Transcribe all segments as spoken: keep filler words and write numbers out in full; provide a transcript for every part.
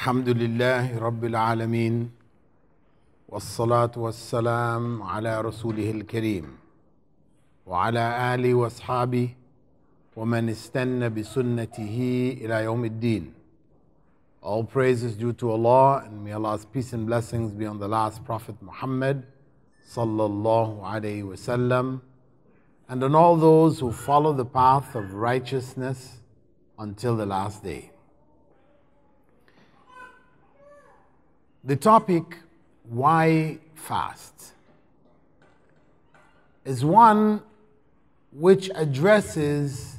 الحمد لله رب العالمين والصلاة والسلام على رسوله الكريم وعلى آله وأصحابه ومن استنى بسنته إلى يوم الدين. All praise is due to Allah, and may Allah's peace and blessings be on the last Prophet Muhammad sallallahu alayhi wasallam, and on all those who follow the path of righteousness until the last day. The topic, why fast, is one which addresses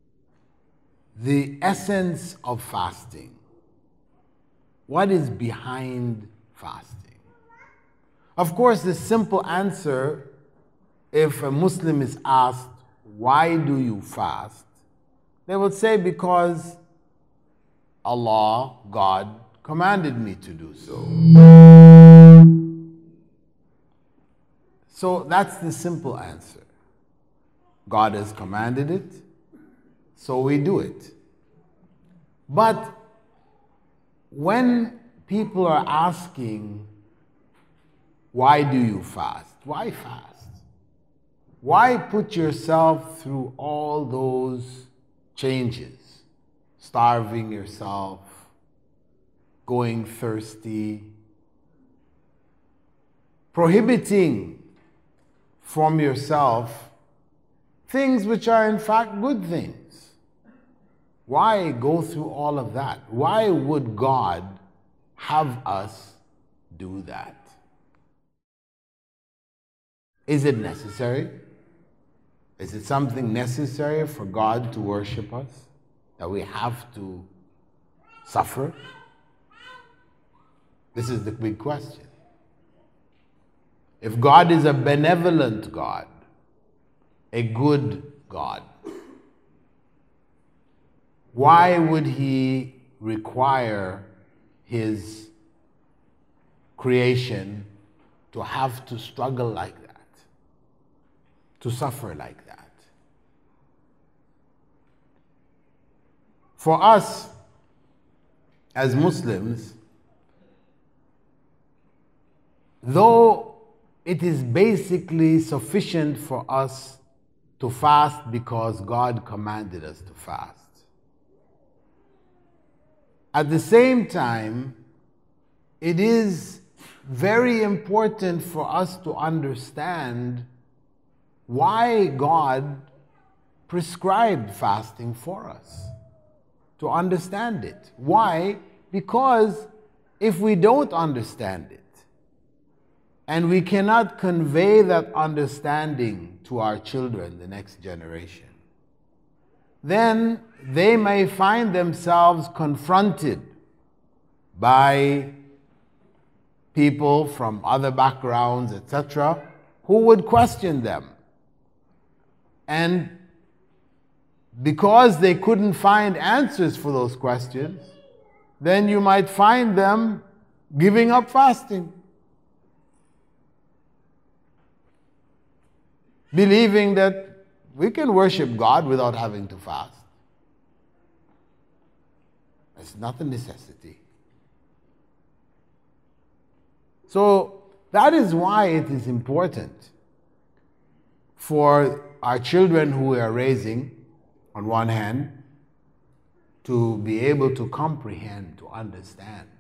the essence of fasting. What is behind fasting? Of course, the simple answer, if a Muslim is asked, why do you fast? They would say, because Allah, God, commanded me to do so. So that's the simple answer. God has commanded it, so we do it. But when people are asking, why do you fast? Why fast? Why put yourself through all those changes? Starving yourself, going thirsty, prohibiting from yourself things which are in fact good things. Why go through all of that? Why would God have us do that? Is it necessary? Is it something necessary for God to worship us, that we have to suffer? This is the big question. If God is a benevolent God, a good God, why would He require His creation to have to struggle like that, to suffer like that? For us, as Muslims, though it is basically sufficient for us to fast because God commanded us to fast, at the same time, it is very important for us to understand why God prescribed fasting for us, to understand it. Why? Because if we don't understand it, and we cannot convey that understanding to our children, the next generation, then they may find themselves confronted by people from other backgrounds, et cetera, who would question them. And because they couldn't find answers for those questions, then you might find them giving up fasting, believing that we can worship God without having to fast. It's not a necessity. So that is why it is important for our children who we are raising, on one hand, to be able to comprehend, to understand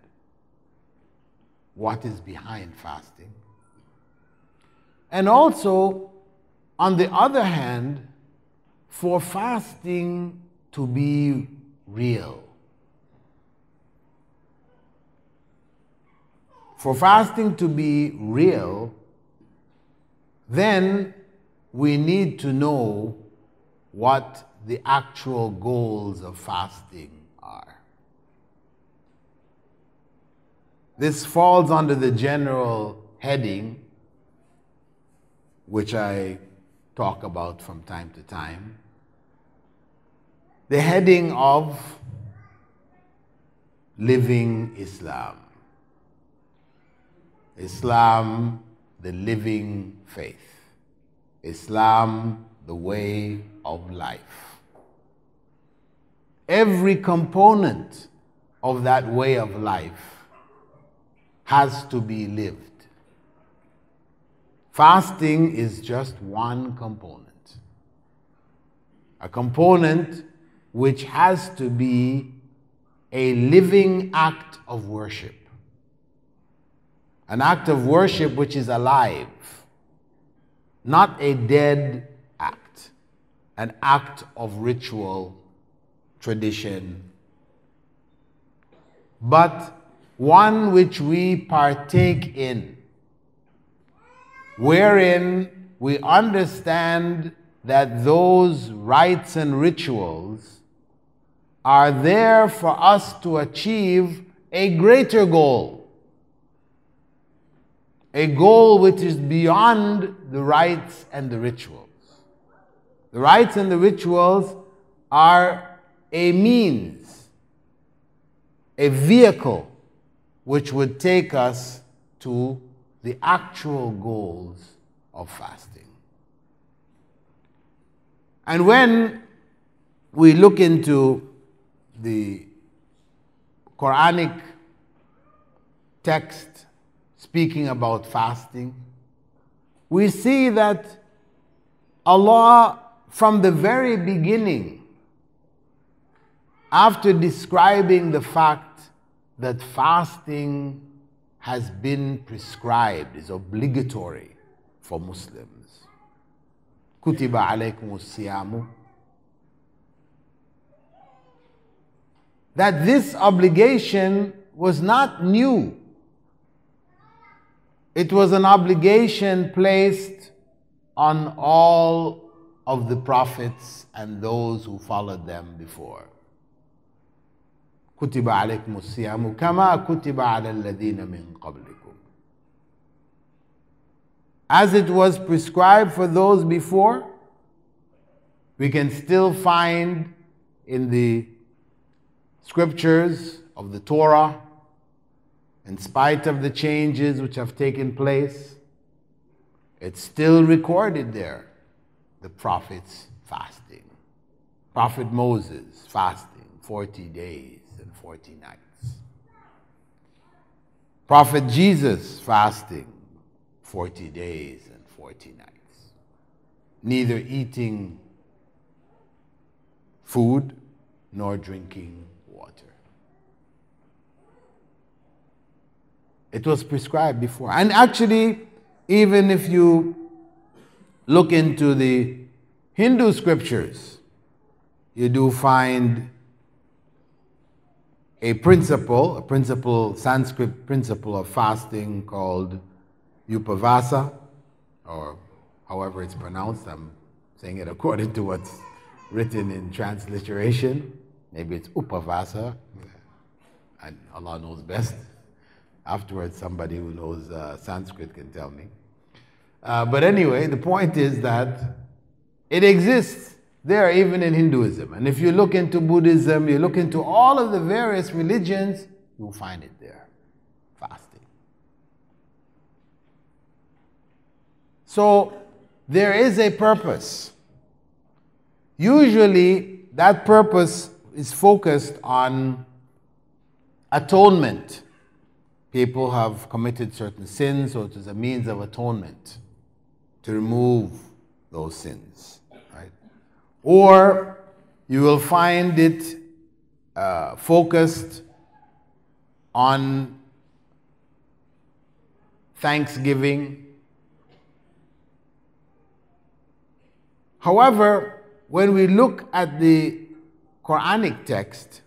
what is behind fasting. And also, on the other hand, for fasting to be real. For fasting to be real, then we need to know what the actual goals of fasting are. This falls under the general heading, which I talk about from time to time, the heading of living Islam. Islam, the living faith. Islam, the way of life. Every component of that way of life has to be lived. Fasting is just one component. A component which has to be a living act of worship. An act of worship which is alive, not a dead act, an act of ritual, tradition, but one which we partake in, wherein we understand that those rites and rituals are there for us to achieve a greater goal, a goal which is beyond the rites and the rituals. The rites and the rituals are a means, a vehicle which would take us to the actual goals of fasting. And when we look into the Quranic text speaking about fasting, we see that Allah, from the very beginning, after describing the fact that fasting has been prescribed, is obligatory for Muslims. Kutiba alaykum as-siyamu. That this obligation was not new. It was an obligation placed on all of the prophets and those who followed them before. كتب عليكم الصيام كما كتب على الذين من قبلكم. As it was prescribed for those before, we can still find in the scriptures of the Torah, in spite of the changes which have taken place, it's still recorded there, the prophets fasting. Prophet Moses fasting forty days and forty nights. Prophet Jesus fasting forty days and forty nights. Neither eating food nor drinking water. It was prescribed before. And actually, even if you look into the Hindu scriptures, you do find a principle, a principle, Sanskrit principle of fasting called Upavasa, or however it's pronounced. I'm saying it according to what's written in transliteration. Maybe it's Upavasa, and Allah knows best. Afterwards, somebody who knows uh, Sanskrit can tell me. Uh, but anyway, the point is that it exists there even in Hinduism. And if you look into Buddhism, you look into all of the various religions, you'll find it there. Fasting. So there is a purpose. Usually that purpose is focused on atonement. People have committed certain sins, so it is a means of atonement to remove those sins, right? Or you will find it uh, focused on thanksgiving. However, when we look at the Quranic text,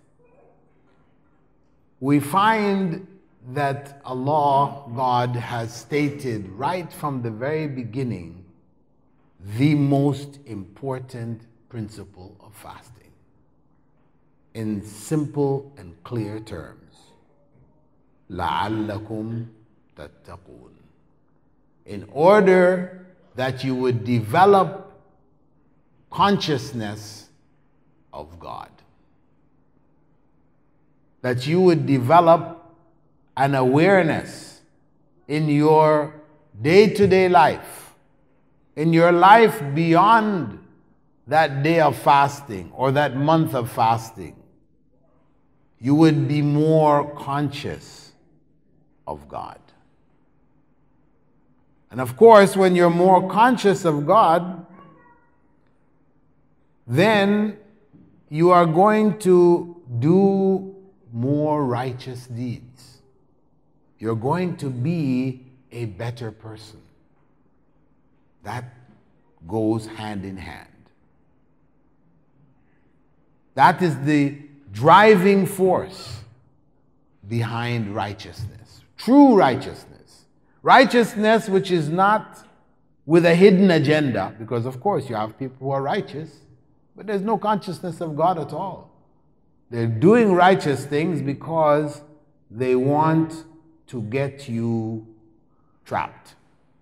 we find that Allah, God, has stated right from the very beginning the most important principle of fasting in simple and clear terms. لَعَلَّكُمْ تَتَّقُونَ. In order that you would develop consciousness of God, that you would develop an awareness in your day-to-day life, in your life beyond that day of fasting or that month of fasting. you would be more conscious of God. And of course, when you're more conscious of God, then you are going to do more righteous deeds. You're going to be a better person. That goes hand in hand. That is the driving force behind righteousness. True righteousness. Righteousness which is not with a hidden agenda, because of course you have people who are righteous, but there's no consciousness of God at all. They're doing righteous things because they want to get you trapped.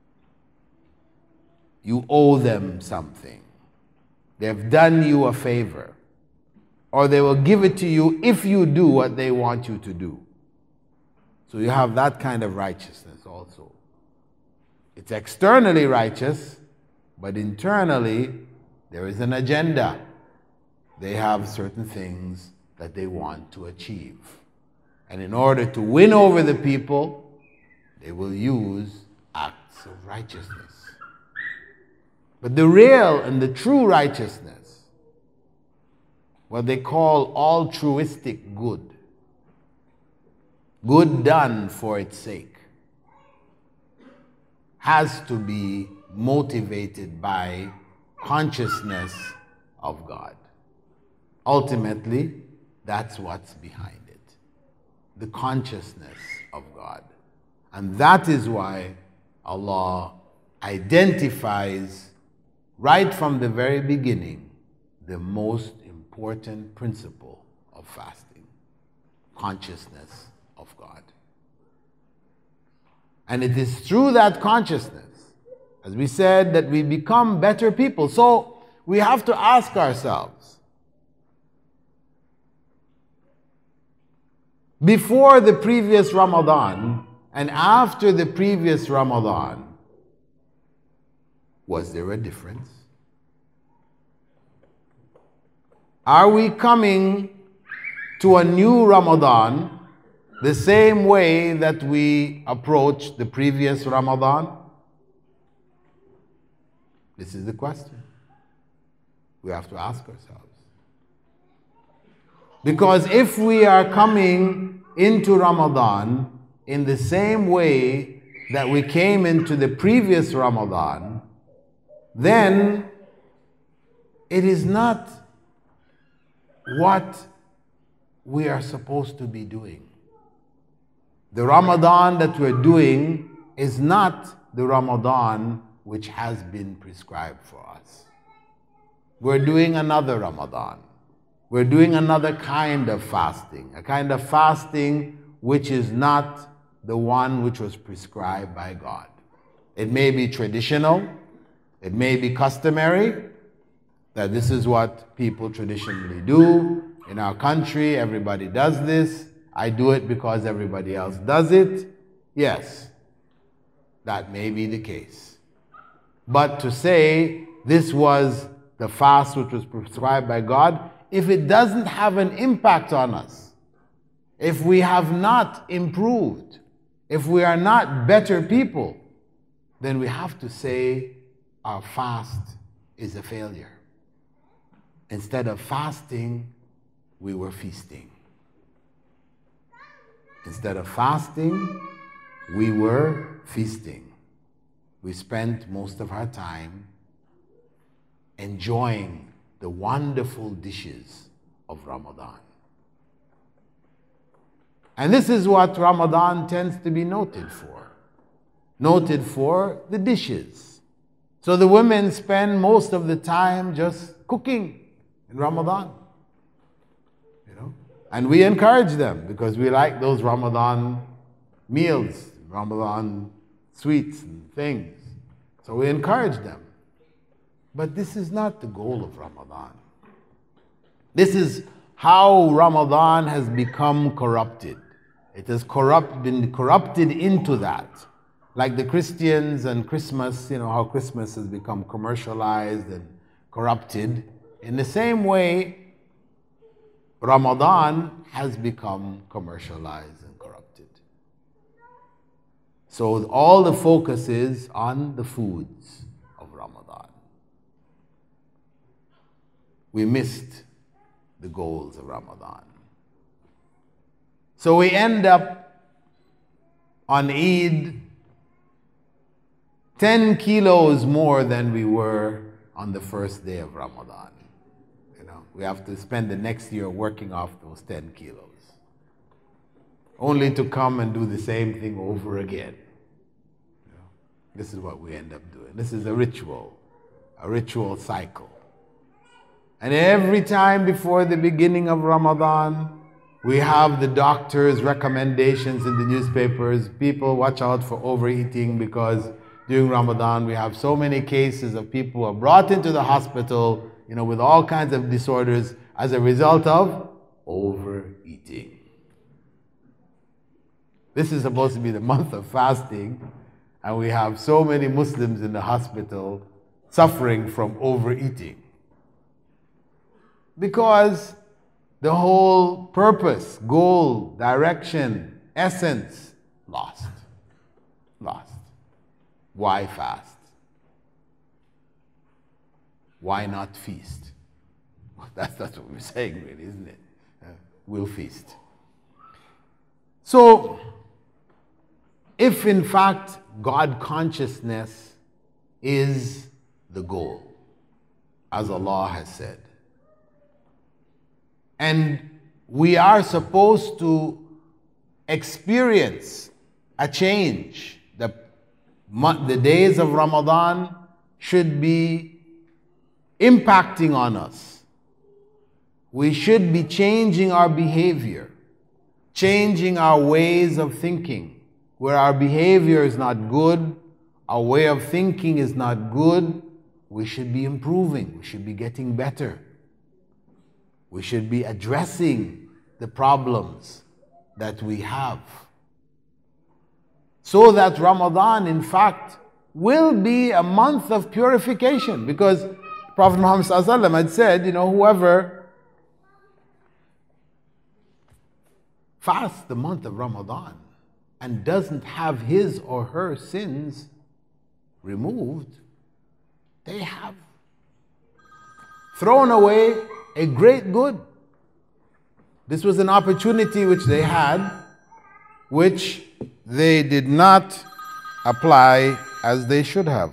You owe them something. They've done you a favor. Or they will give it to you if you do what they want you to do. So you have that kind of righteousness also. It's externally righteous, but internally there is an agenda. They have certain things that they want to achieve. And in order to win over the people, they will use acts of righteousness. But the real and the true righteousness, what they call altruistic good, good done for its sake, has to be motivated by consciousness of God. Ultimately, that's what's behind it, the consciousness of God. And that is why Allah identifies right from the very beginning the most important principle of fasting, consciousness of God. And it is through that consciousness, as we said, that we become better people. So we have to ask ourselves, before the previous Ramadan and after the previous Ramadan, was there a difference? Are we coming to a new Ramadan the same way that we approached the previous Ramadan? This is the question we have to ask ourselves. Because if we are coming into Ramadan in the same way that we came into the previous Ramadan, then it is not what we are supposed to be doing. The Ramadan that we're doing is not the Ramadan which has been prescribed for us. We're doing another Ramadan. We're doing another kind of fasting, a kind of fasting which is not the one which was prescribed by God. It may be traditional, it may be customary, that this is what people traditionally do. In our country, everybody does this. I do it because everybody else does it. Yes, that may be the case. But to say this was the fast which was prescribed by God, if it doesn't have an impact on us, if we have not improved, if we are not better people, then we have to say our fast is a failure. Instead of fasting, we were feasting. Instead of fasting, we were feasting. We spent most of our time enjoying the wonderful dishes of Ramadan. And this is what Ramadan tends to be noted for. Noted for the dishes. So the women spend most of the time just cooking in Ramadan. You know? And we encourage them because we like those Ramadan meals, Ramadan sweets and things. So we encourage them. But this is not the goal of Ramadan. This is how Ramadan has become corrupted. It has corrupt, been corrupted into that. Like the Christians and Christmas, you know, how Christmas has become commercialized and corrupted. In the same way, Ramadan has become commercialized and corrupted. So all the focus is on the foods of Ramadan. We missed the goals of Ramadan. So we end up on Eid ten kilos more than we were on the first day of Ramadan. You know, we have to spend the next year working off those ten kilos, only to come and do the same thing over again. You know, this is what we end up doing. This is a ritual, a ritual cycle. And every time before the beginning of Ramadan, we have the doctor's recommendations in the newspapers. People, watch out for overeating, because during Ramadan we have so many cases of people who are brought into the hospital, you know, with all kinds of disorders as a result of overeating. This is supposed to be the month of fasting, and we have so many Muslims in the hospital suffering from overeating. Because the whole purpose, goal, direction, essence, lost. Lost. Why fast? Why not feast? Well, that's, that's what we're saying, really, isn't it? Uh, we'll feast. So, if in fact God consciousness is the goal, as Allah has said, and we are supposed to experience a change. The, the days of Ramadan should be impacting on us. We should be changing our behavior, changing our ways of thinking. Where our behavior is not good, our way of thinking is not good, we should be improving, we should be getting better. We should be addressing the problems that we have, so that Ramadan, in fact, will be a month of purification. Because Prophet Muhammad sallallahu alaihi wasallam had said, you know, whoever fasts the month of Ramadan and doesn't have his or her sins removed, they have thrown away a great good. This was an opportunity which they had, which they did not apply as they should have.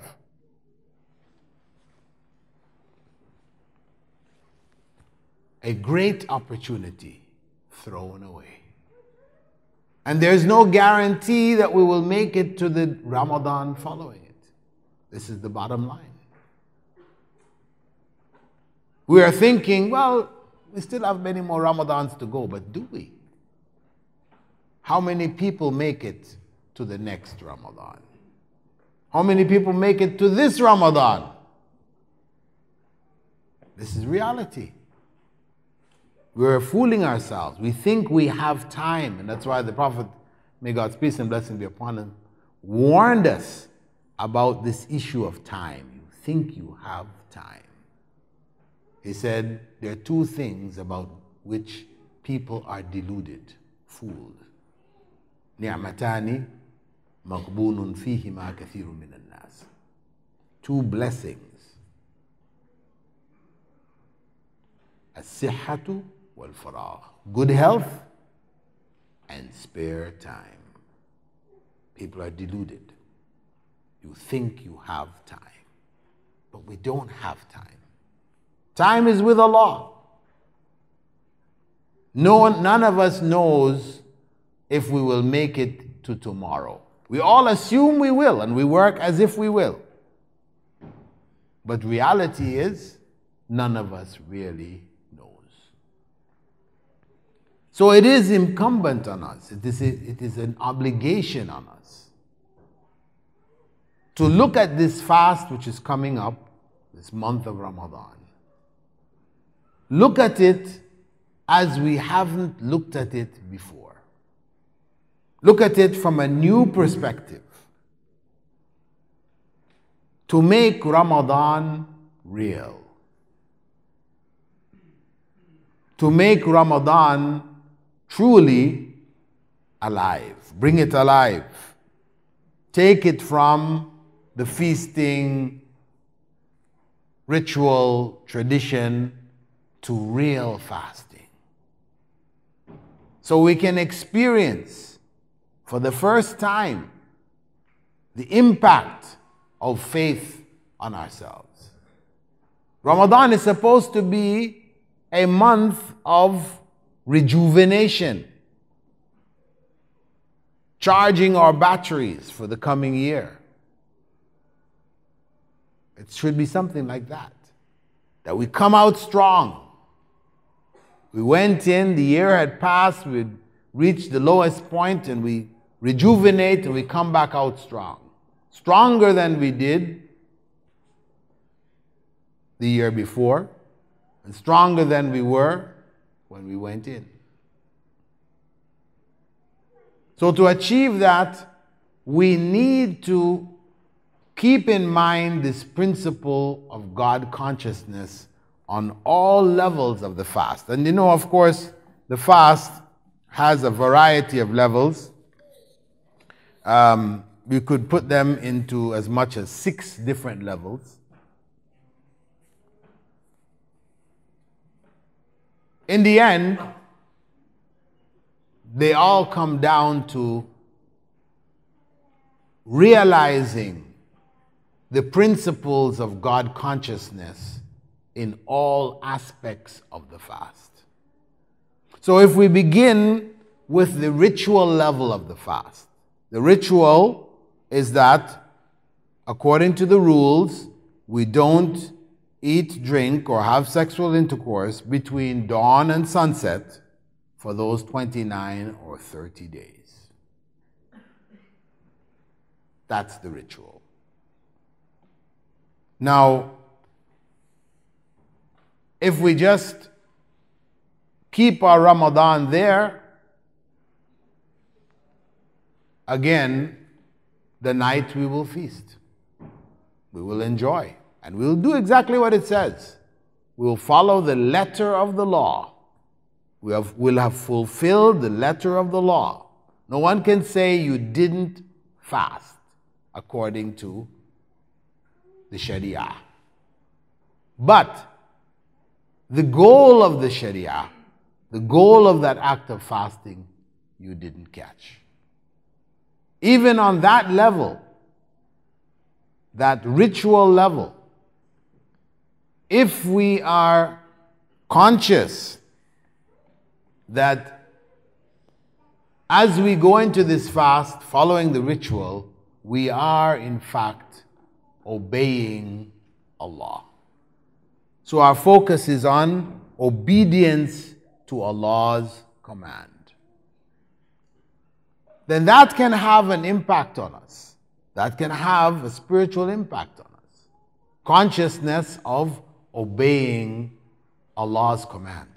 A great opportunity thrown away. And there's no guarantee that we will make it to the Ramadan following it. This is the bottom line. We are thinking, well, we still have many more Ramadans to go, but do we? How many people make it to the next Ramadan? How many people make it to this Ramadan? This is reality. We're fooling ourselves. We think we have time, and that's why the Prophet, may God's peace and blessing be upon him, warned us about this issue of time. You think you have time. He said there are two things about which people are deluded, fooled. نِعْمَتَانِ مَغْبُونٌ فِيهِمَا كَثِيرٌ مِنَ النَّاسِ. Two blessings. الصحة والفراغ. Good health and spare time. People are deluded. You think you have time, but we don't have time. Time is with Allah. No one, none of us knows if we will make it to tomorrow. We all assume we will, and we work as if we will. But reality is, none of us really knows. So it is incumbent on us, it is, it is an obligation on us to look at this fast which is coming up, this month of Ramadan. Look at it as we haven't looked at it before. Look at it from a new perspective. To make Ramadan real. to make Ramadan truly alive. Bring it alive. Take it from the feasting, ritual, tradition to real fasting. So we can experience for the first time the impact of faith on ourselves. Ramadan is supposed to be a month of rejuvenation, charging our batteries for the coming year. It should be something like that, that we come out strong. We went in, the year had passed, we'd reached the lowest point, and we rejuvenate and we come back out strong. Stronger than we did the year before, and stronger than we were when we went in. So to achieve that, we need to keep in mind this principle of God consciousness on all levels of the fast. And you know, of course, the fast has a variety of levels. Um, we could put them into as much as six different levels. In the end, they all come down to realizing the principles of God consciousness in all aspects of the fast. So if we begin with the ritual level of the fast, the ritual is that, according to the rules, we don't eat, drink, or have sexual intercourse between dawn and sunset for those twenty-nine or thirty days. That's the ritual. Now, if we just keep our Ramadan there, again, the night we will feast. We will enjoy. And we will do exactly what it says. We will follow the letter of the law. We have, will have fulfilled the letter of the law. No one can say you didn't fast according to the Sharia. But the goal of the Sharia, the goal of that act of fasting, you didn't catch. Even on that level, that ritual level, if we are conscious that as we go into this fast, following the ritual, we are in fact obeying Allah. So our focus is on obedience to Allah's command. Then that can have an impact on us. That can have a spiritual impact on us. Consciousness of obeying Allah's command.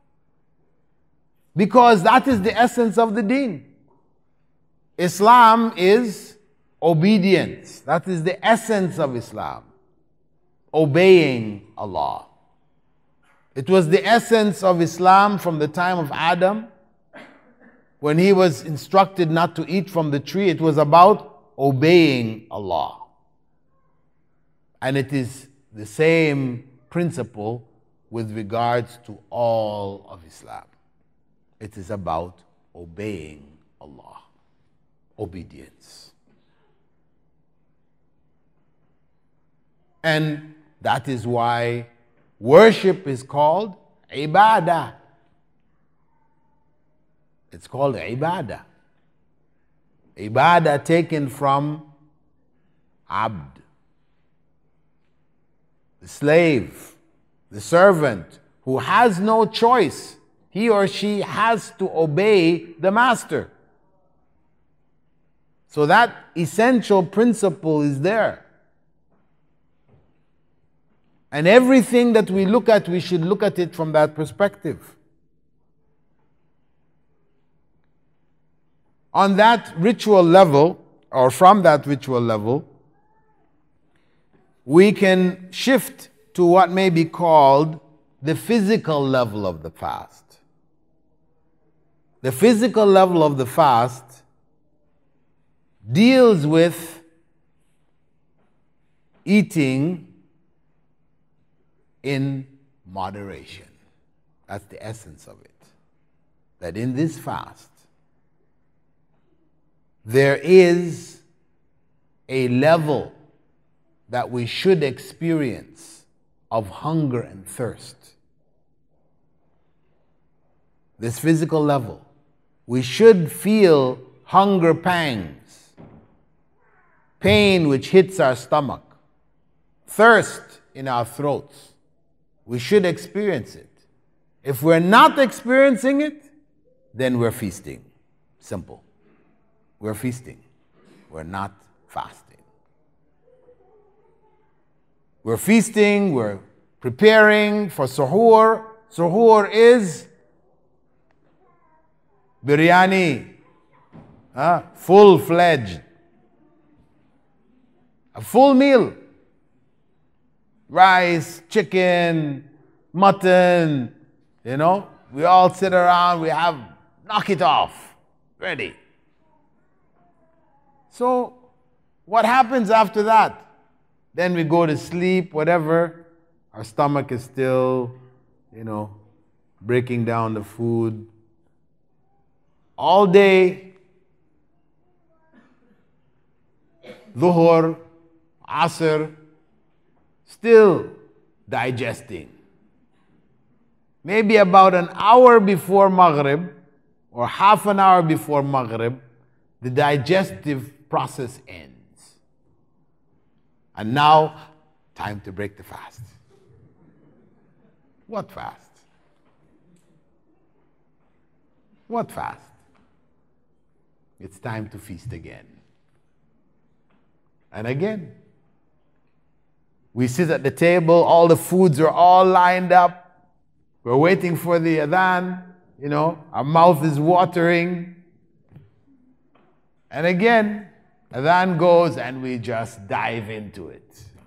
Because that is the essence of the deen. Islam is obedience. That is the essence of Islam. Obeying Allah. It was the essence of Islam from the time of Adam. When he was instructed not to eat from the tree, it was about obeying Allah. And it is the same principle with regards to all of Islam. It is about obeying Allah. Obedience. And that is why worship is called ibadah. It's called ibadah. Ibadah taken from abd, the slave, the servant who has no choice. He or she has to obey the master. So that essential principle is there. And everything that we look at, we should look at it from that perspective. On that ritual level, or from that ritual level, we can shift to what may be called the physical level of the fast. The physical level of the fast deals with eating in moderation. That's the essence of it. That in this fast, there is a level that we should experience of hunger and thirst. This physical level. We should feel hunger pangs, pain which hits our stomach, thirst in our throats. We should experience it. If we're not experiencing it, then we're feasting. Simple. We're feasting. We're not fasting. We're feasting, we're preparing for suhoor. Suhoor is biryani, huh? Full-fledged. A full meal. Rice, chicken, mutton, you know. We all sit around, we have, knock it off, ready. So, what happens after that? Then we go to sleep, whatever. Our stomach is still, you know, breaking down the food. All day, Dhuhr, Asr, still digesting. Maybe about an hour before Maghrib, or half an hour before Maghrib, the digestive process ends. And now, time to break the fast. What fast? What fast? It's time to feast again. And again. We sit at the table, all the foods are all lined up. We're waiting for the adhan, you know, our mouth is watering. And again, adhan goes and we just dive into it.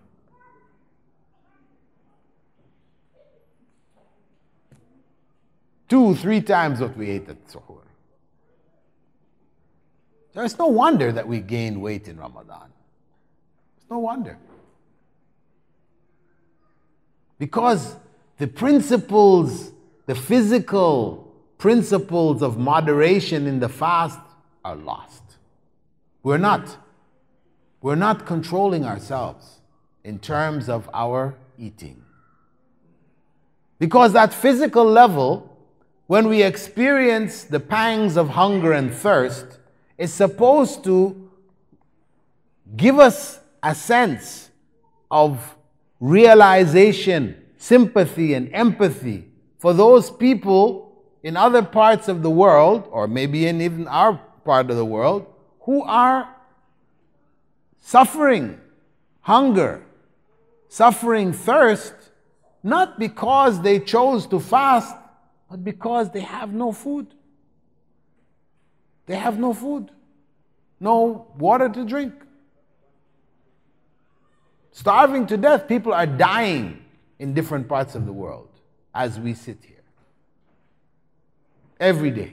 Two, three times what we ate at suhoor. There's no wonder that we gain weight in Ramadan. It's no wonder. Because the principles, the physical principles of moderation in the fast are lost. We're not. We're not controlling ourselves in terms of our eating. Because that physical level, when we experience the pangs of hunger and thirst, is supposed to give us a sense of realization, sympathy, and empathy for those people in other parts of the world, or maybe in even our part of the world, who are suffering hunger, suffering thirst, not because they chose to fast, but because they have no food. They have no food, no water to drink. Starving to death. People are dying in different parts of the world as we sit here. Every day.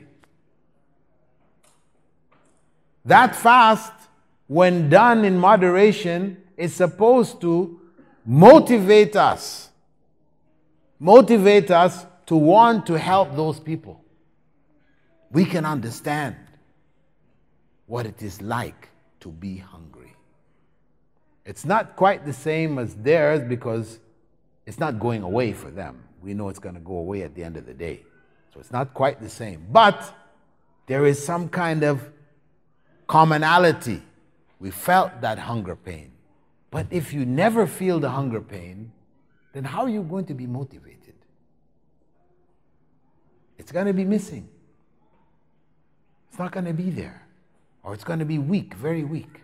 That fast, when done in moderation, is supposed to motivate us. Motivate us to want to help those people. We can understand what it is like to be hungry. It's not quite the same as theirs because it's not going away for them. We know it's going to go away at the end of the day. So it's not quite the same. But there is some kind of commonality. We felt that hunger pain. But if you never feel the hunger pain, then how are you going to be motivated? It's going to be missing. It's not going to be there. Or it's going to be weak, very weak.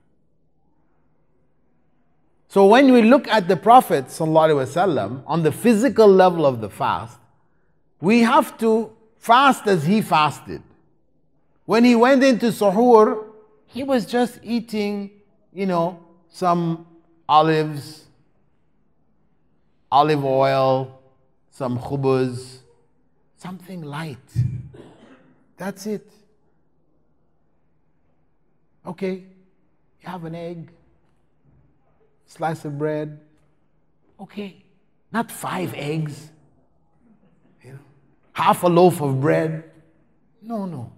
So when we look at the Prophet ﷺ on the physical level of the fast, we have to fast as he fasted. When he went into suhoor, he was just eating, you know, some olives, olive oil, some khubuz, something light. That's it. Okay, you have an egg, slice of bread. Okay, not five eggs, you know, half a loaf of bread. No, no.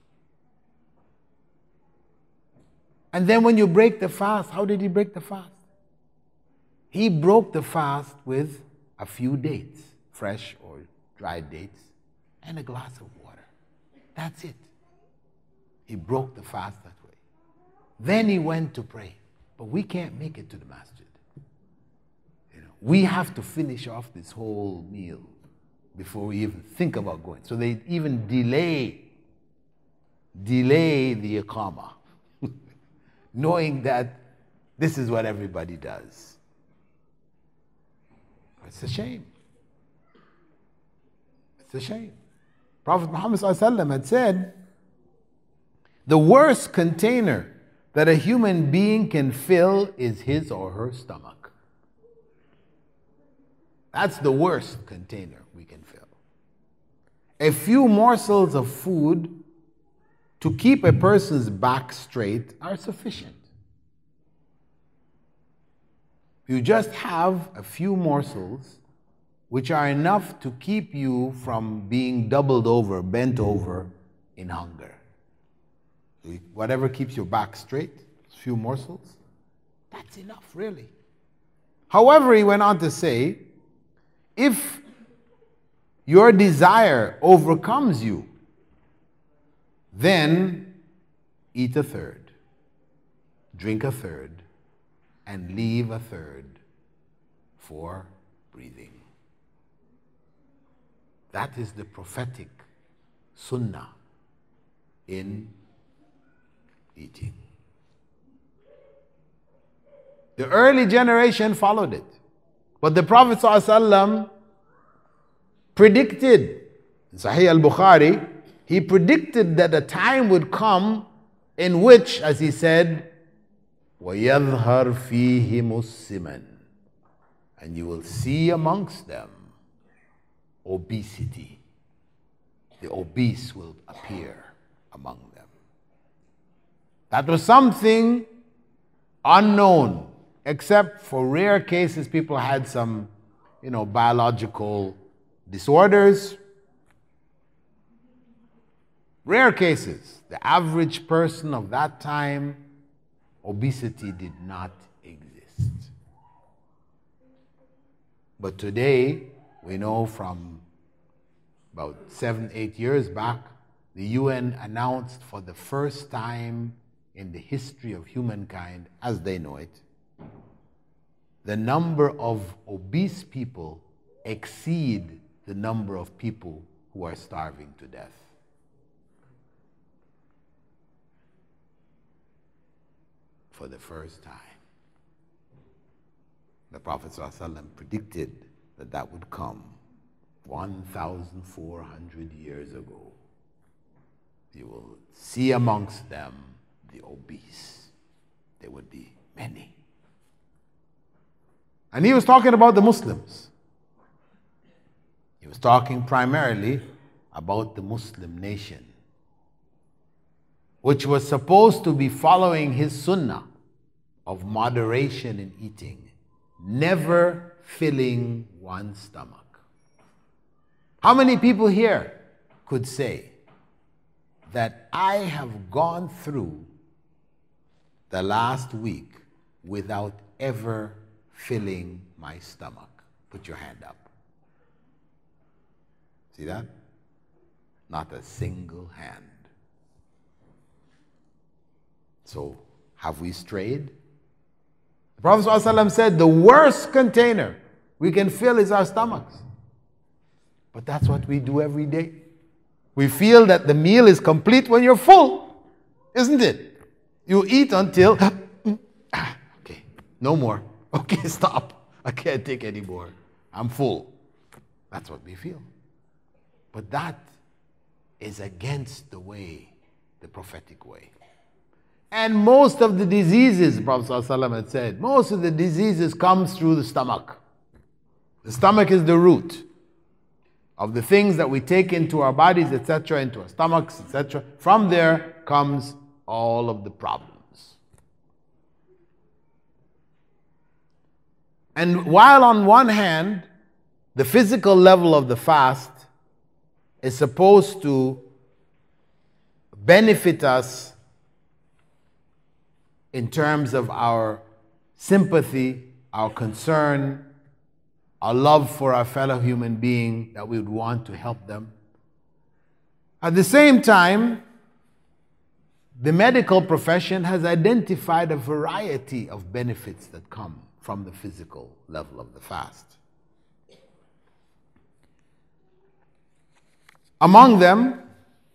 And then when you break the fast, how did he break the fast? He broke the fast with a few dates, fresh or dried dates, and a glass of water. That's it. He broke the fast that way. Then he went to pray. But we can't make it to the masjid. You know, we have to finish off this whole meal before we even think about going. So they even delay, delay the iqamah, knowing that this is what everybody does. It's a shame. It's a shame. Prophet Muhammad ﷺ had said, the worst container that a human being can fill is his or her stomach. That's the worst container we can fill. A few morsels of food to keep a person's back straight are sufficient. You just have a few morsels which are enough to keep you from being doubled over, bent over in hunger. Whatever keeps your back straight, a few morsels, that's enough, really. However, he went on to say, if your desire overcomes you, then eat a third, drink a third, and leave a third for breathing. That is the prophetic sunnah in eating. The early generation followed it. But the Prophet ﷺ predicted, in Sahih al-Bukhari, he predicted that a time would come in which, as he said, وَيَظْهَرْ فِيهِمُ السِّمَنُ, and you will see amongst them obesity. The obese will appear among them. That was something unknown, except for rare cases people had some, you know, biological disorders. Rare cases. The average person of that time, obesity did not exist. But today, we know from about seven, eight years back, the U N announced for the first time in the history of humankind, as they know it, the number of obese people exceed the number of people who are starving to death. For the first time. The Prophet ﷺ predicted that that would come one thousand four hundred years ago. You will see amongst them the obese. There would be many. And he was talking about the Muslims. He was talking primarily about the Muslim nation, which was supposed to be following his sunnah of moderation in eating, never filling one's stomach. How many people here could say that I have gone through the last week without ever filling my stomach? Put your hand up. See that? Not a single hand. So, have we strayed? The Prophet ﷺ said the worst container we can fill is our stomachs. But that's what we do every day. We feel that the meal is complete when you're full, isn't it? You eat until, okay, no more. Okay, stop. I can't take any more. I'm full. That's what we feel. But that is against the way, the prophetic way. And most of the diseases, the Prophet ﷺ had said, most of the diseases comes through the stomach. The stomach is the root. of the things that we take into our bodies, et cetera, into our stomachs, et cetera. From there comes all of the problems. And while on one hand, the physical level of the fast is supposed to benefit us in terms of our sympathy, our concern, our love for our fellow human being, that we would want to help them. At the same time, the medical profession has identified a variety of benefits that come from the physical level of the fast. Among them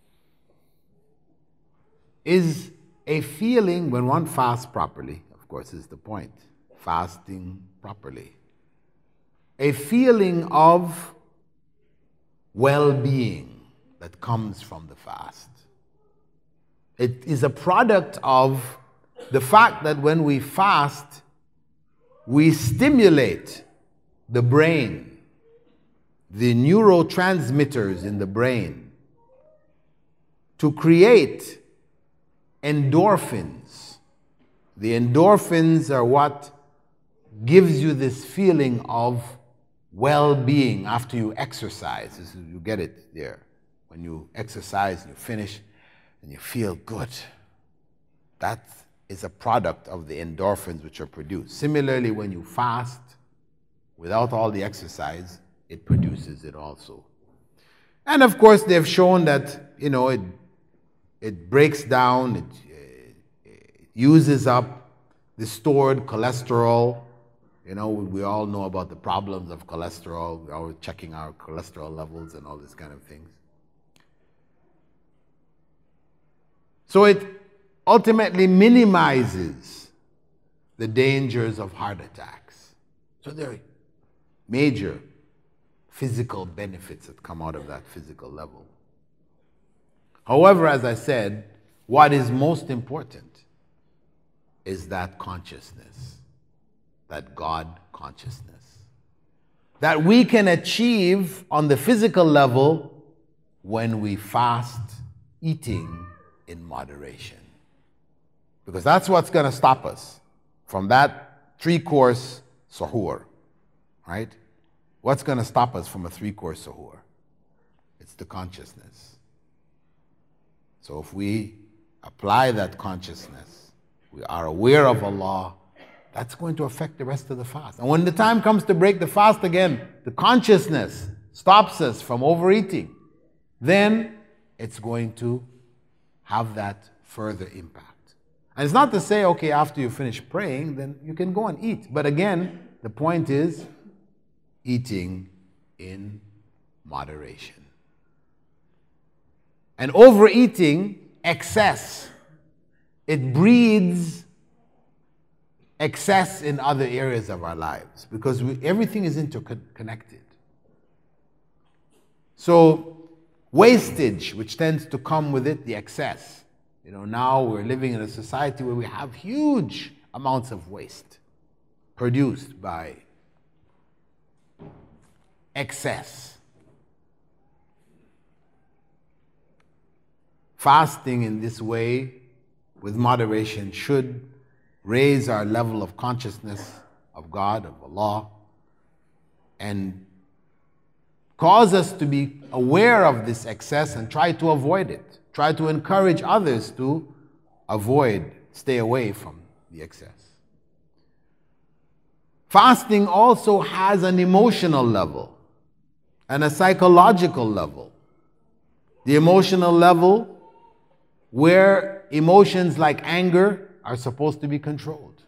is a feeling, when one fasts properly, of course is the point, fasting properly, a feeling of well-being that comes from the fast. It is a product of the fact that when we fast, we stimulate the brain, the neurotransmitters in the brain, to create endorphins. The endorphins are what gives you this feeling of well-being after you exercise. You get it there. When you exercise, you finish, and you feel good. That is a product of the endorphins which are produced. Similarly, when you fast, without all the exercise, it produces it also. And of course, they've shown that, you know, it, it breaks down, it, it uses up the stored cholesterol. You know, we all know about the problems of cholesterol. We're always checking our cholesterol levels and all these kind of things. So it ultimately minimizes the dangers of heart attacks. So there are major physical benefits that come out of that physical level. However, as I said, what is most important is that consciousness, that God consciousness, that we can achieve on the physical level when we fast, eating in moderation. Because that's what's going to stop us from that three-course suhoor, right? What's going to stop us from a three-course suhoor? It's the consciousness. So if we apply that consciousness, we are aware of Allah, that's going to affect the rest of the fast. And when the time comes to break the fast again, the consciousness stops us from overeating, then it's going to have that further impact. And it's not to say, okay, after you finish praying, then you can go and eat. But again, the point is eating in moderation. And overeating, excess, it breeds excess in other areas of our lives because we, everything is interconnected. So wastage, which tends to come with it, the excess. You know, now we're living in a society where we have huge amounts of waste produced by excess. Fasting in this way, with moderation, should raise our level of consciousness of God, of Allah, and cause us to be aware of this excess and try to avoid it. Try to encourage others to avoid, stay away from the excess. Fasting also has an emotional level and a psychological level. The emotional level, where emotions like anger are supposed to be controlled.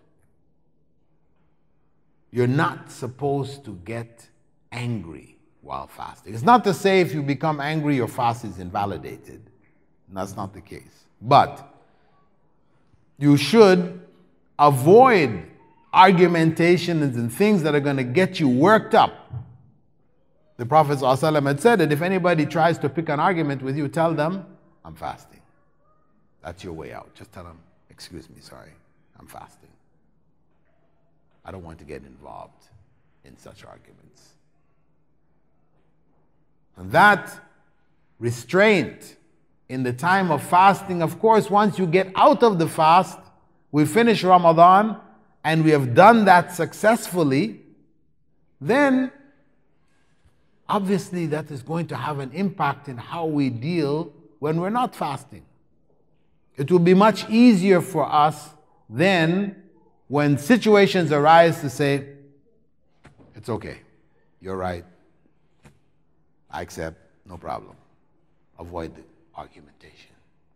You're not supposed to get angry while fasting. It's not to say if you become angry, your fast is invalidated. That's not the case. But you should avoid argumentations and things that are going to get you worked up. The Prophet ﷺ had said that if anybody tries to pick an argument with you, tell them, I'm fasting. That's your way out. Just tell them, excuse me, sorry, I'm fasting. I don't want to get involved in such arguments. And that restraint in the time of fasting, of course, once you get out of the fast, we finish Ramadan, and we have done that successfully, then obviously that is going to have an impact in how we deal when we're not fasting. It will be much easier for us then when situations arise to say, it's okay, you're right, I accept, no problem. Avoid the argumentation.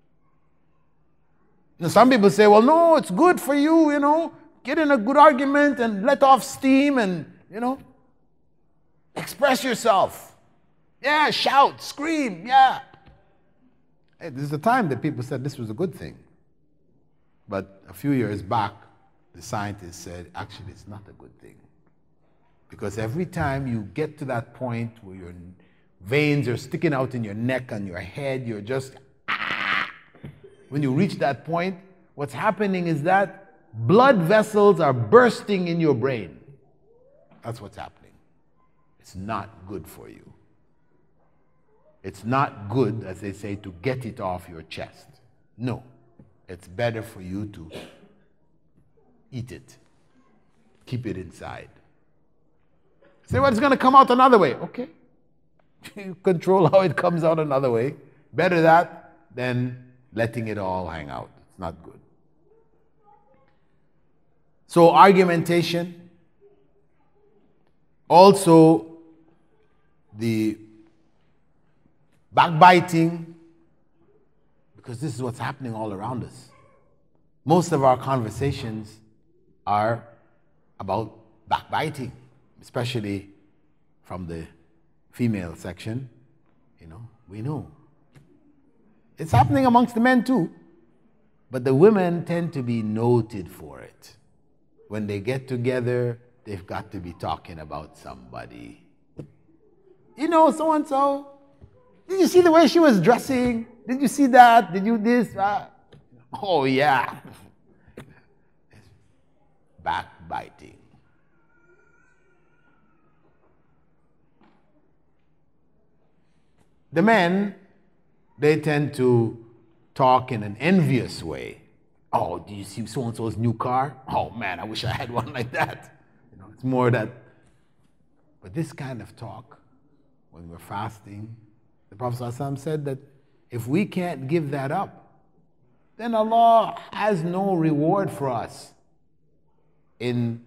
Now, some people say, well, no, it's good for you, you know, get in a good argument and let off steam and, you know, express yourself. Yeah, shout, scream, yeah. Hey, this is the time that people said this was a good thing. But a few years back, the scientists said, actually, it's not a good thing. Because every time you get to that point where your veins are sticking out in your neck and your head, you're just, ah. When you reach that point, what's happening is that blood vessels are bursting in your brain. That's what's happening. It's not good for you. It's not good, as they say, to get it off your chest. No. It's better for you to eat it. Keep it inside. Say, well, it's going to come out another way. Okay. You control how it comes out another way. Better that than letting it all hang out. It's not good. So argumentation, also the backbiting, because this is what's happening all around us. Most of our conversations are about backbiting, especially from the female section. You know, we know. It's happening amongst the men too, but the women tend to be noted for it. When they get together, they've got to be talking about somebody. You know, so-and-so, did you see the way she was dressing? Did you see that? Did you this? Uh, oh, yeah. Backbiting. The men, they tend to talk in an envious way. Oh, do you see so-and-so's new car? Oh, man, I wish I had one like that. You know, it's more that. But this kind of talk, when we're fasting, the Prophet ﷺ said that if we can't give that up, then Allah has no reward for us in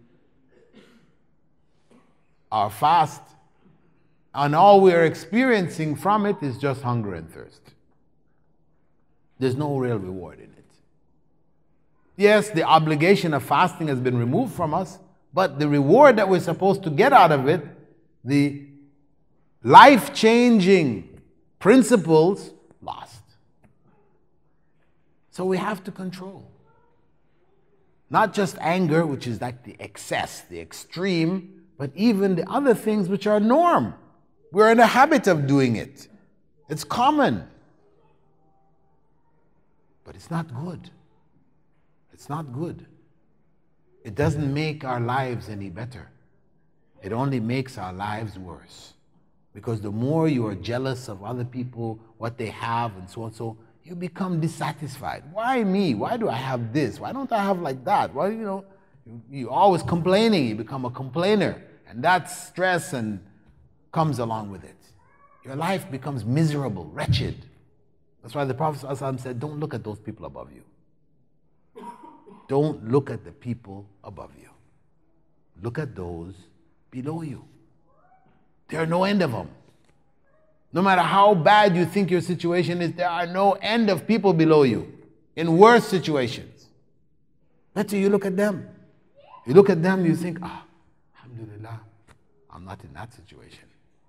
our fast. And all we are experiencing from it is just hunger and thirst. There's no real reward in it. Yes, the obligation of fasting has been removed from us, but the reward that we're supposed to get out of it, the life-changing principles, lost. So we have to control. Not just anger, which is like the excess, the extreme, but even the other things which are norm. We're in a habit of doing it. It's common. But it's not good. It's not good. It doesn't make our lives any better. It only makes our lives worse. Because the more you are jealous of other people, what they have, and so on and so, you become dissatisfied. Why me? Why do I have this? Why don't I have like that? Well, you know, you're always complaining. You become a complainer. And that stress and comes along with it. Your life becomes miserable, wretched. That's why the Prophet ﷺ said, don't look at those people above you. Don't look at the people above you. Look at those below you. There are no end of them. No matter how bad you think your situation is, there are no end of people below you in worse situations. Better you look at them. You look at them, you think, ah, alhamdulillah, I'm not in that situation.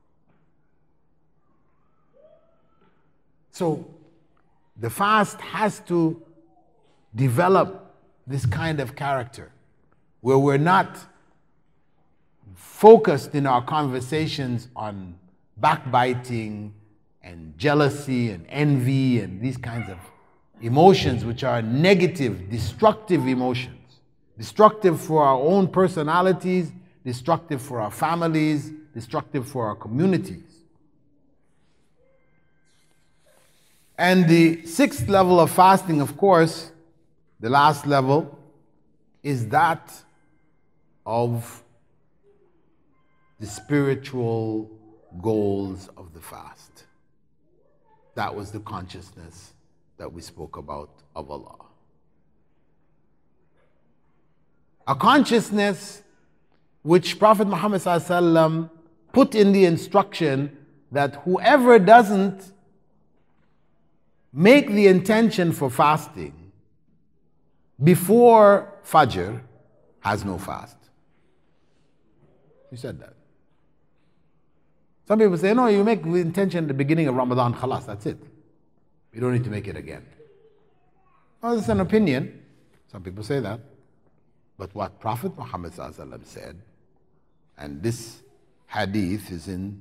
So the fast has to develop this kind of character where we're not focused in our conversations on backbiting and jealousy and envy and these kinds of emotions which are negative, destructive emotions. Destructive for our own personalities, destructive for our families, destructive for our communities. And the sixth level of fasting, of course, the last level, is that of the spiritual goals of the fast. That was the consciousness that we spoke about of Allah. A consciousness which Prophet Muhammad ﷺ put in the instruction that whoever doesn't make the intention for fasting before Fajr has no fast. He said that. Some people say, no, you make the intention at the beginning of Ramadan, khalas, that's it. You don't need to make it again. Well, it's an opinion. Some people say that. But what Prophet Muhammad ﷺ said, and this hadith is in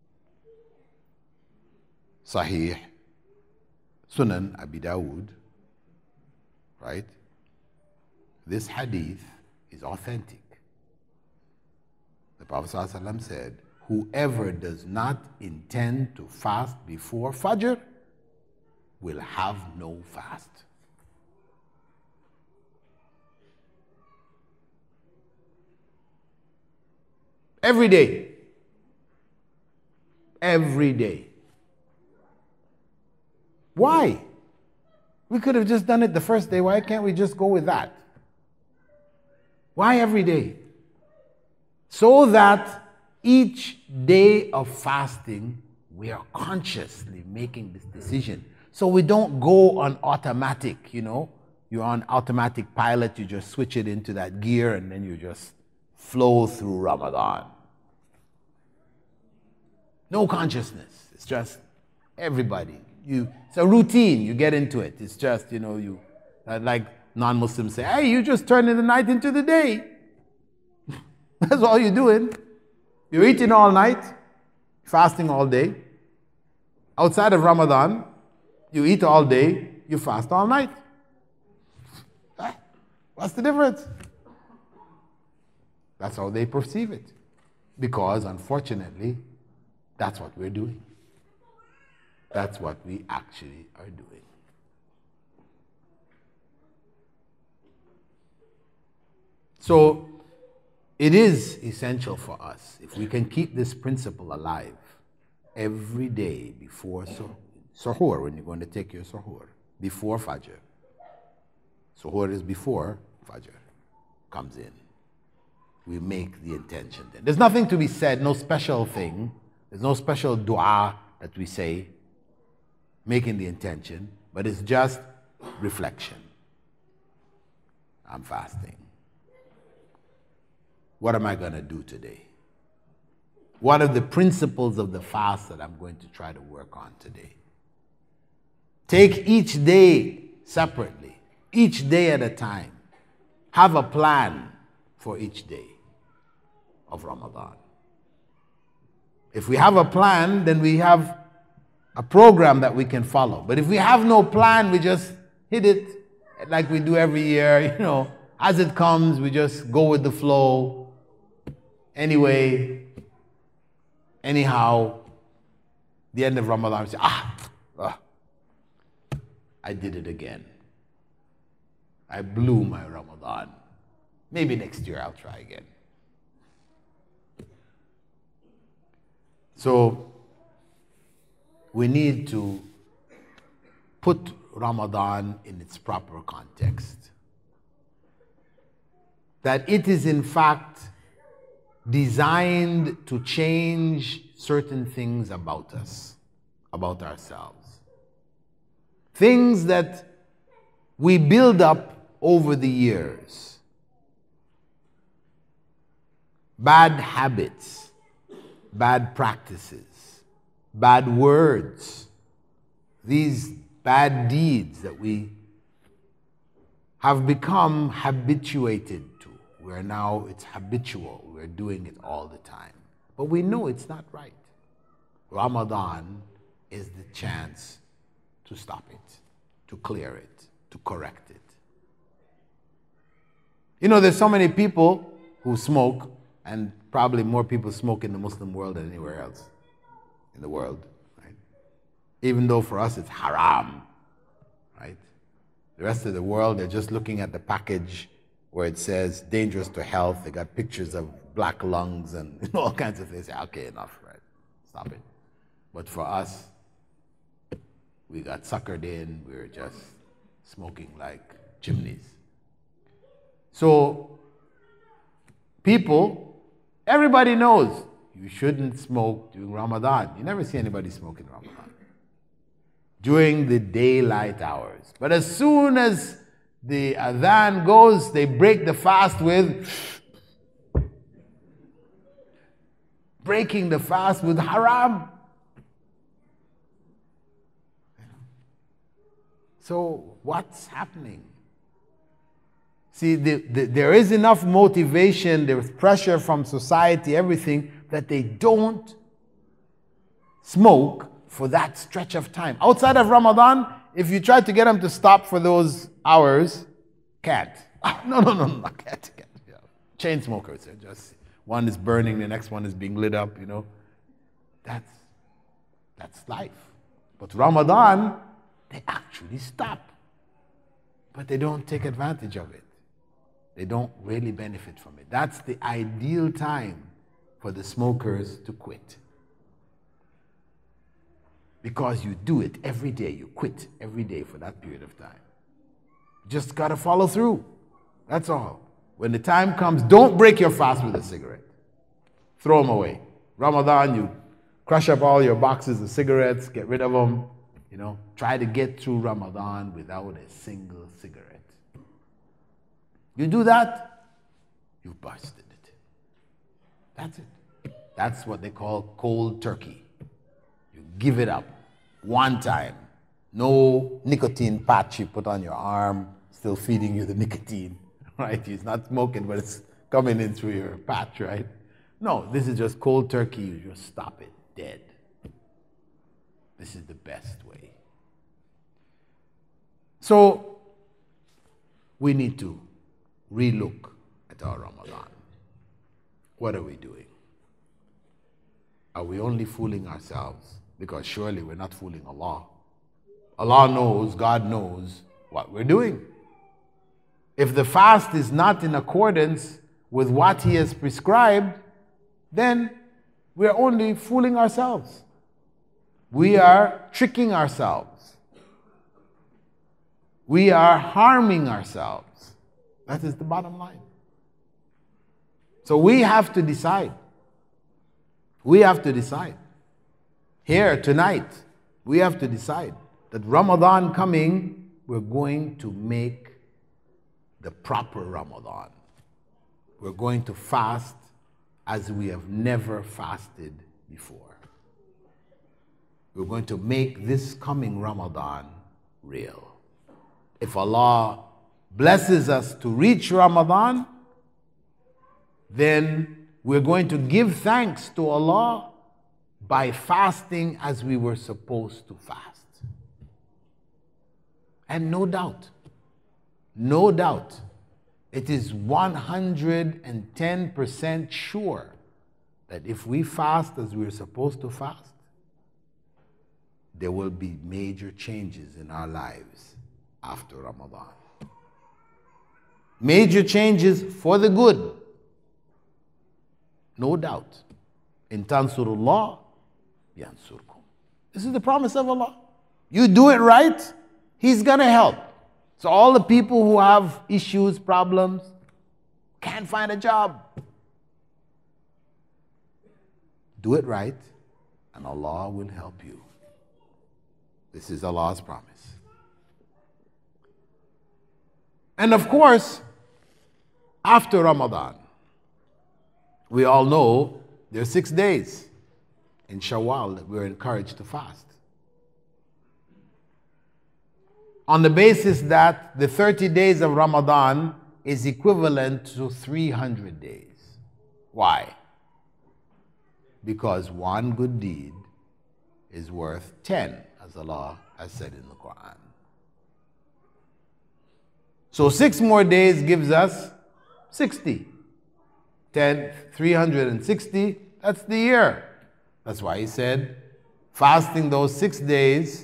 Sahih Sunan Abi Dawud, right? This hadith is authentic. The Prophet ﷺ said, whoever does not intend to fast before Fajr will have no fast. Every day. Every day. Why? We could have just done it the first day. Why can't we just go with that? Why every day? So that each day of fasting, we are consciously making this decision. So we don't go on automatic, you know. You're on automatic pilot, you just switch it into that gear and then you just flow through Ramadan. No consciousness. It's just everybody. You, it's a routine. You get into it. It's just, you know, you, like non-Muslims say, hey, you just turning the night into the day. That's all you're doing. You're eating all night, fasting all day. Outside of Ramadan, you eat all day, you fast all night. What's the difference? That's how they perceive it. Because, unfortunately, that's what we're doing. That's what we actually are doing. So, it is essential for us, if we can keep this principle alive, every day before suhoor, when you're going to take your suhoor, before Fajr. Suhoor is before Fajr comes in. We make the intention then. There's nothing to be said, no special thing. There's no special dua that we say, making the intention, but it's just reflection. I'm fasting. What am I going to do today? What are the principles of the fast that I'm going to try to work on today? Take each day separately, each day at a time. Have a plan for each day of Ramadan. If we have a plan, then we have a program that we can follow. But if we have no plan, we just hit it like we do every year, you know, as it comes, we just go with the flow. Anyway, anyhow, the end of Ramadan, we say, ah, ah, I did it again. I blew my Ramadan. Maybe next year I'll try again. So, we need to put Ramadan in its proper context. That it is in fact designed to change certain things about us, about ourselves. Things that we build up over the years. Bad habits, bad practices, bad words, these bad deeds that we have become habituated to. We're now, it's habitual. We're doing it all the time. But we know it's not right. Ramadan is the chance to stop it, to clear it, to correct it. You know, there's so many people who smoke, and probably more people smoke in the Muslim world than anywhere else in the world, right? even though for us it's haram, right? The rest of the world, they're just looking at the package where it says dangerous to health. They got pictures of black lungs and all kinds of things. Say, okay, enough, right? Stop it. But for us, we got suckered in. We were just smoking like chimneys. So people, everybody knows you shouldn't smoke during Ramadan. You never see anybody smoke in Ramadan during the daylight hours. But as soon as the adhan goes, they break the fast with breaking the fast with haram. So what's happening? See, the, the, there is enough motivation, there's pressure from society, everything, that they don't smoke for that stretch of time. Outside of Ramadan, if you try to get them to stop for those hours, can't. Ah, no, no, no, no, can't. can't. Yeah. Chain smokers, they're just one is burning, the next one is being lit up, you know. That's, that's life. But Ramadan, they actually stop. But they don't take advantage of it. They don't really benefit from it. That's the ideal time for the smokers to quit. Because you do it every day. You quit every day for that period of time. Just got to follow through. That's all. When the time comes, don't break your fast with a cigarette. Throw them away. Ramadan, you crush up all your boxes of cigarettes, get rid of them. You know, try to get through Ramadan without a single cigarette. You do that, you've busted it. That's it. That's what they call cold turkey. You give it up one time. No nicotine patch you put on your arm, still feeding you the nicotine, right? It's not smoking, but it's coming in through your patch, right? No, this is just cold turkey. You just stop it dead. This is the best way. So we need to relook at our Ramadan. What are we doing? Are we only fooling ourselves? Because surely we're not fooling Allah. Allah knows, God knows what we're doing. If the fast is not in accordance with what He has prescribed, then we're only fooling ourselves. We are tricking ourselves. We are harming ourselves. That is the bottom line. So we have to decide. We have to decide. Here, tonight, we have to decide that Ramadan coming, we're going to make the proper Ramadan. We're going to fast as we have never fasted before. We're going to make this coming Ramadan real. If Allah blesses us to reach Ramadan, then we're going to give thanks to Allah by fasting as we were supposed to fast. And no doubt, no doubt, it is one hundred ten percent sure that if we fast as we're supposed to fast, there will be major changes in our lives after Ramadan. Major changes for the good. No doubt. In tansurullah, yansurkum. This is the promise of Allah. You do it right, He's going to help. So all the people who have issues, problems, can't find a job, do it right, and Allah will help you. This is Allah's promise. And of course, after Ramadan, we all know there are six days in Shawwal that we're encouraged to fast. On the basis that the thirty days of Ramadan is equivalent to three hundred days. Why? Because one good deed is worth ten, as Allah has said in the Quran. So six more days gives us sixty. ten, three hundred sixty, that's the year. That's why He said, Fasting those six days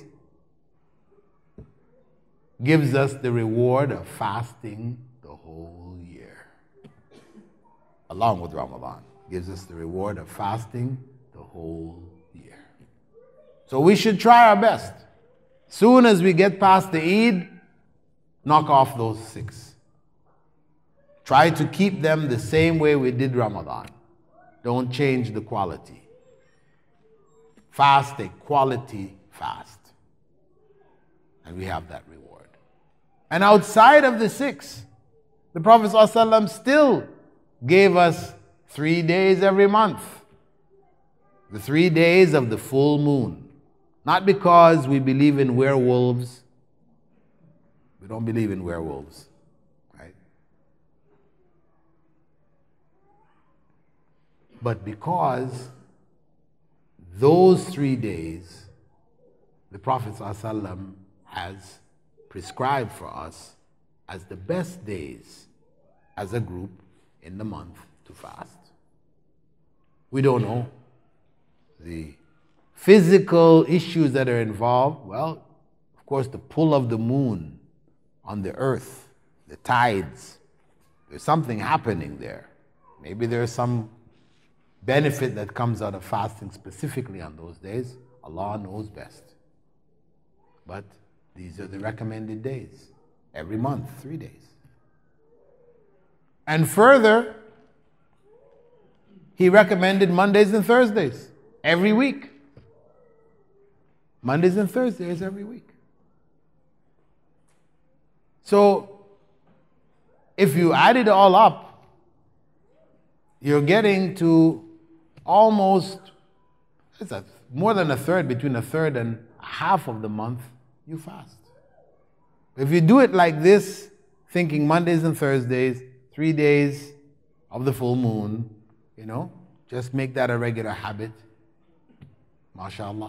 gives us the reward of fasting the whole year. Along with Ramadan, gives us the reward of fasting the whole year. So we should try our best. Soon as we get past the Eid, knock off those six. Try to keep them the same way we did Ramadan. Don't change the quality. Fast a quality fast. And we have that reward. And outside of the six, the Prophet ﷺ still gave us three days every month. The three days of the full moon. Not because we believe in werewolves. We don't believe in werewolves. Right? But because those three days, the Prophet ﷺ has prescribed for us as the best days as a group in the month to fast. We don't know the physical issues that are involved. Well, of course, the pull of the moon on the earth, the tides, there's something happening there. Maybe there's some benefit that comes out of fasting specifically on those days. Allah knows best. But these are the recommended days. Every month, three days. And further, he recommended Mondays and Thursdays every week. Mondays and Thursdays every week. So, if you add it all up, you're getting to almost, it's a, more than a third, between a third and half of the month, you fast. If you do it like this, thinking Mondays and Thursdays, three days of the full moon, you know, just make that a regular habit. MashaAllah.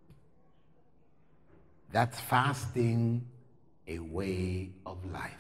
That's fasting a way of life.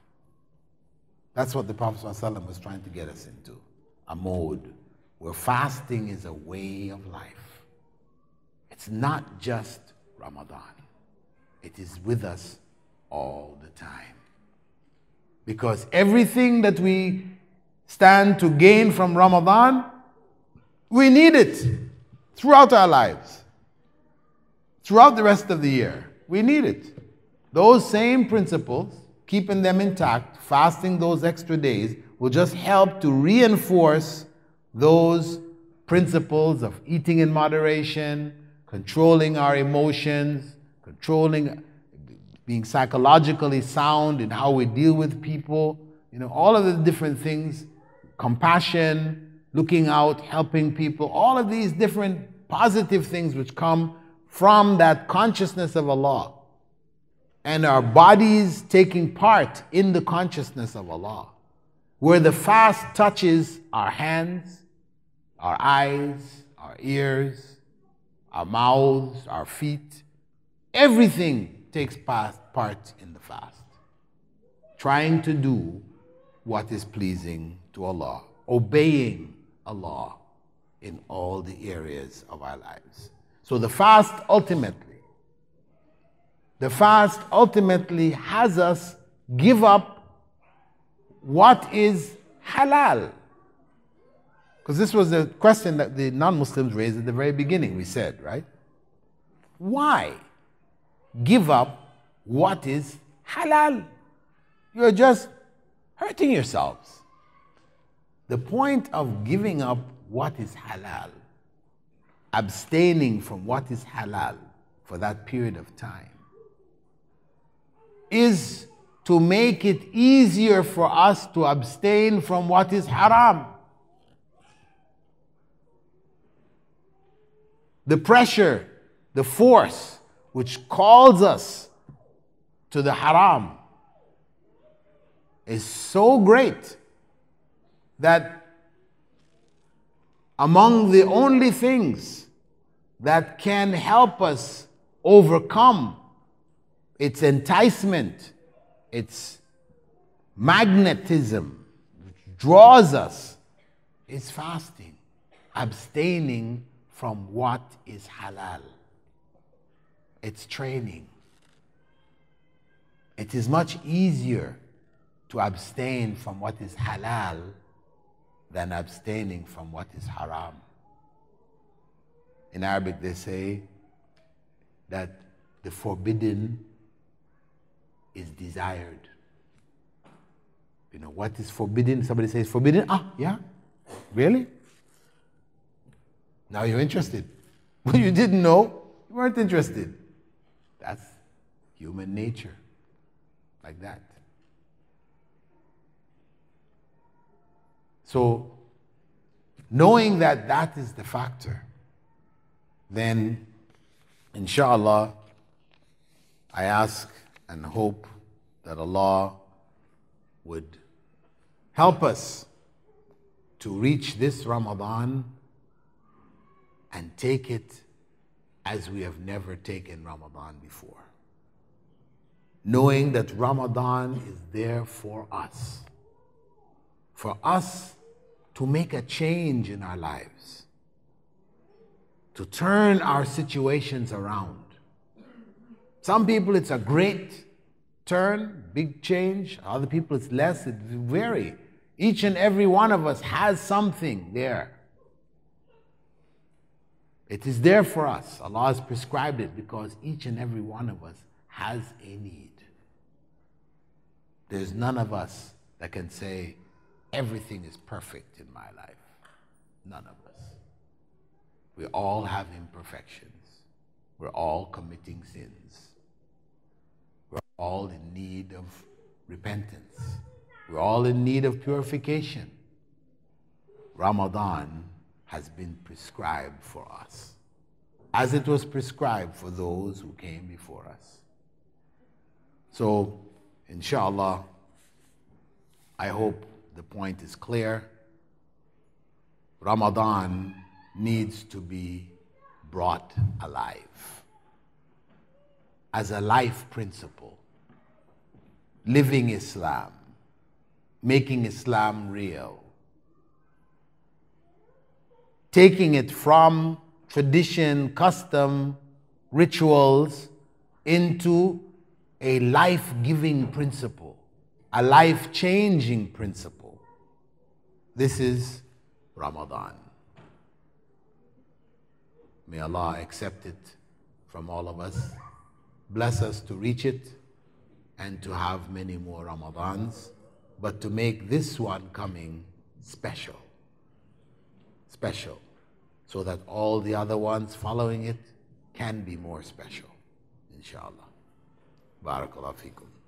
That's what the Prophet ﷺ was trying to get us into. A mode where fasting is a way of life. It's not just Ramadan. It is with us all the time. Because everything that we stand to gain from Ramadan, we need it throughout our lives. Throughout the rest of the year, we need it. Those same principles, keeping them intact, fasting those extra days, will just help to reinforce those principles of eating in moderation, controlling our emotions, controlling, being psychologically sound in how we deal with people, you know, all of the different things, compassion, looking out, helping people, all of these different positive things which come from that consciousness of Allah. And our bodies taking part in the consciousness of Allah. Where the fast touches our hands, our eyes, our ears, our mouths, our feet, everything takes part in the fast. Trying to do what is pleasing to Allah. Obeying Allah in all the areas of our lives. So the fast ultimately, the fast ultimately has us give up what is halal. Because this was the question that the non-Muslims raised at the very beginning, we said, right? Why give up what is halal? You're just hurting yourselves. The point of giving up what is halal, abstaining from what is halal for that period of time, is to make it easier for us to abstain from what is haram. The pressure, the force which calls us to the haram is so great that among the only things that can help us overcome its enticement, its magnetism, which draws us, is fasting, abstaining from what is halal. it's training. It is much easier to abstain from what is halal than abstaining from what is haram. In Arabic, they say that the forbidden is desired. You know, what is forbidden? Somebody says forbidden. Ah, yeah? Really? Now you're interested. When you didn't know, you weren't interested. That's human nature. Like that. So, knowing that that is the factor, then, inshallah, I ask and hope that Allah would help us to reach this Ramadan and take it as we have never taken Ramadan before. Knowing that Ramadan is there for us, for us to make a change in our lives, to turn our situations around. Some people it's a great turn, big change. Other people it's less, it varies. Each and every one of us has something there. It is there for us. Allah has prescribed it because each and every one of us has a need. There's none of us that can say, everything is perfect in my life. None of us. We all have imperfections. We're all committing sins. We're all in need of repentance. We're all in need of purification. Ramadan has been prescribed for us, as it was prescribed for those who came before us. So, inshallah, I hope the point is clear. Ramadan needs to be brought alive as a life principle, living Islam, making Islam real, taking it from tradition, custom, rituals into a life-giving principle, a life-changing principle. This is Ramadan. May Allah accept it from all of us, bless us to reach it and to have many more Ramadans, but to make this one coming special, special, so that all the other ones following it can be more special, inshallah. Barakallahu feekum.